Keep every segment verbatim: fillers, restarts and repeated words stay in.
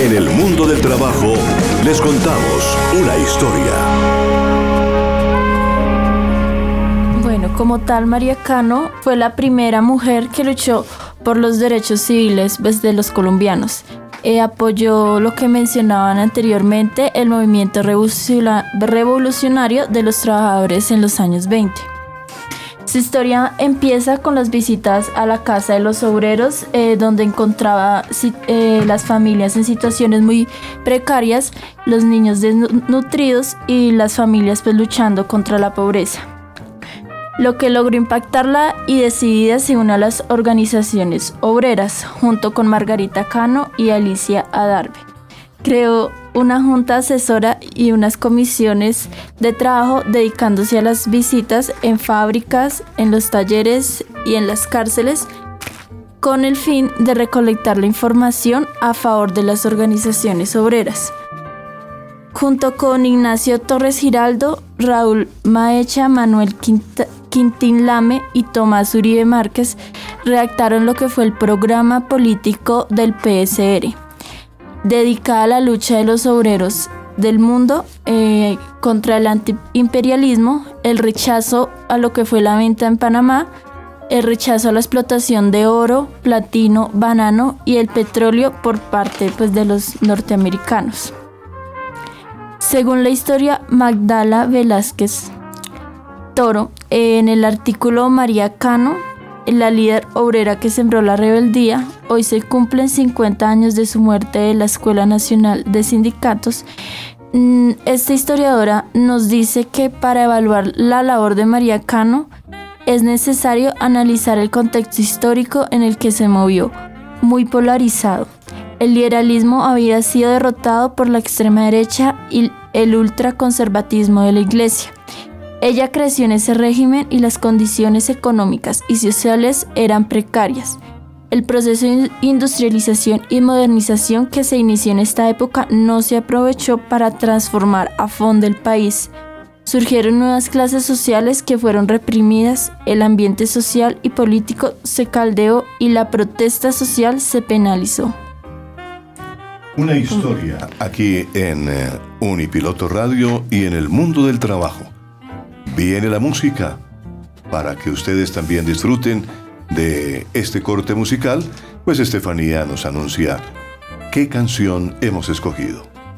En el mundo del trabajo, les contamos una historia. Bueno, como tal, María Cano fue la primera mujer que luchó por los derechos civiles pues, de los colombianos. Eh, apoyó lo que mencionaban anteriormente, el movimiento revolucionario de los trabajadores en los años veinte. Su historia empieza con las visitas a la casa de los obreros, eh, donde encontraba eh, las familias en situaciones muy precarias, los niños desnutridos y las familias pues, luchando contra la pobreza. Lo que logró impactarla y decidida se une a las organizaciones obreras, junto con Margarita Cano y Alicia Adarve. Creó una junta asesora y unas comisiones de trabajo dedicándose a las visitas en fábricas, en los talleres y en las cárceles, con el fin de recolectar la información a favor de las organizaciones obreras. Junto con Ignacio Torres Giraldo, Raúl Maecha, Manuel Quinta, Quintín Lame y Tomás Uribe Márquez redactaron lo que fue el programa político del P S R, dedicada a la lucha de los obreros del mundo eh, contra el antiimperialismo, el rechazo a lo que fue la venta en Panamá, el rechazo a la explotación de oro, platino, banano y el petróleo por parte pues, de los norteamericanos. Según la historia Magdala Velázquez Toro, en el artículo María Cano, la líder obrera que sembró la rebeldía, hoy se cumplen cincuenta años de su muerte de la Escuela Nacional de Sindicatos. Esta historiadora nos dice que para evaluar la labor de María Cano es necesario analizar el contexto histórico en el que se movió, muy polarizado. El liberalismo había sido derrotado por la extrema derecha y el ultraconservatismo de la Iglesia. Ella creció en ese régimen y las condiciones económicas y sociales eran precarias. El proceso de industrialización y modernización que se inició en esta época no se aprovechó para transformar a fondo el país. Surgieron nuevas clases sociales que fueron reprimidas, el ambiente social y político se caldeó y la protesta social se penalizó. Una historia aquí en eh, Unipiloto Radio y en el mundo del trabajo. Viene la música para que ustedes también disfruten de este corte musical, pues Estefanía nos anuncia qué canción hemos escogido.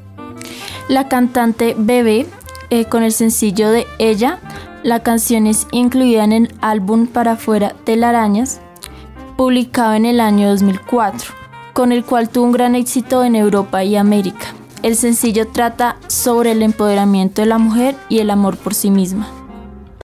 La cantante Bebé, eh, con el sencillo de Ella, la canción es incluida en el álbum Para Fuera Telarañas, publicado en el año dos mil cuatro, con el cual tuvo un gran éxito en Europa y América. El sencillo trata sobre el empoderamiento de la mujer y el amor por sí misma.